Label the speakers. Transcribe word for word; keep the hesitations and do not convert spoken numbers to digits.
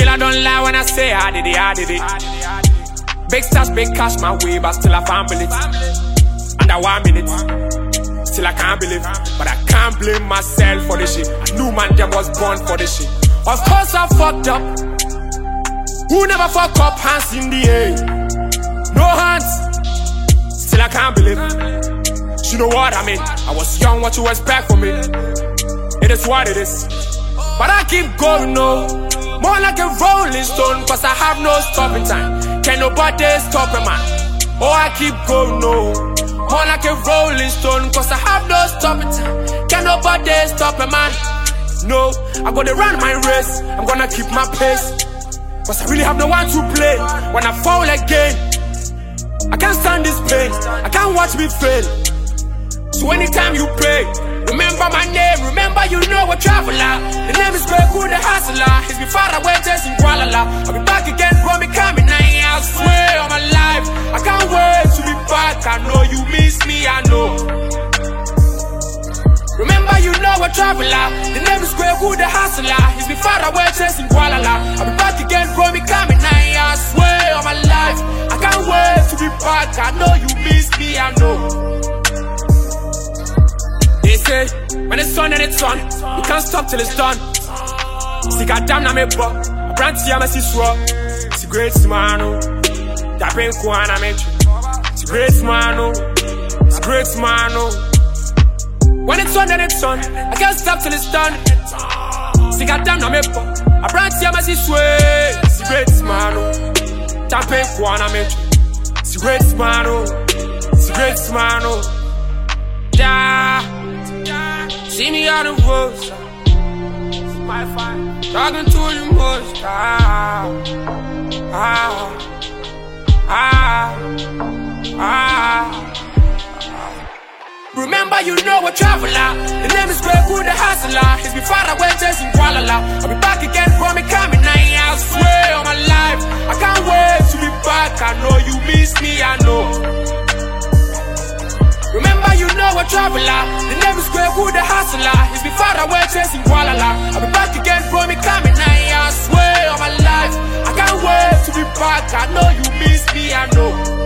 Speaker 1: I don't lie when I say I did it, I did it. Big stars, big cash my way, but still I can't believe. Under one minute, still I can't believe. But I can't blame myself for this shit. I knew man them was born for this shit. Of course I fucked up. Who never fuck up? Hands in the air. No hands. Still I can't believe. You know what I mean? I was young, what you expect from me? It is what it is. But I keep going, no. More like a rolling stone, cause I have no stopping time. Can nobody stop a man? Oh, I keep going, no. More like a rolling stone, cause I have no stopping time. Can nobody stop a man? No, I'm gonna run my race. I'm gonna keep my pace. Cause I really have no one to play. When I fall again, I can't stand this pain. I can't watch me fail. So anytime you pray, remember my name, remember you know a traveler. The name is Kweku the hustler. He's been far away just in Kuala Lumpur. I'll be back again, bro, me coming now. I swear on my life, I can't wait to be back. I know you miss me, I know. Remember you know a traveler. The name is Kweku the hustler. He's been far away just in Kuala Lumpur. I'll be back again, bro, me coming now. I swear on my life, I can't wait to be back. I know you miss me, I know. They say, when it's on and it's on, you can't stop till it's done. See, goddamn, na me bo. I brand see, I'm a siswa. See, great man, oh. That pain, Kuana, me. See, great man, oh. See, great man, oh. When it's on and it's on, I can't stop till it's done. See, goddamn, na me bo. I brand see, I'm a siswa. See, great man, oh. That pain, Kuana, me. See, great man, oh. See, great man, oh. Yeah. See me on the road, my fine, talking to you most. Ah, ah, ah, ah. Remember, you know a traveler. The name is Kweku the hustler. He's been far away just in Kuala Lumpur. I'll be back again, bro, me coming now. I swear on my life, I can't wait to be back. I know you miss me, I know. Remember you know a traveler. The name is Kweku the hustler. He's been far away chasing Kuala Lumpur. I'll be back again, bro, me coming now. I swear on my life, I can't wait to be back. I know you miss me, I know.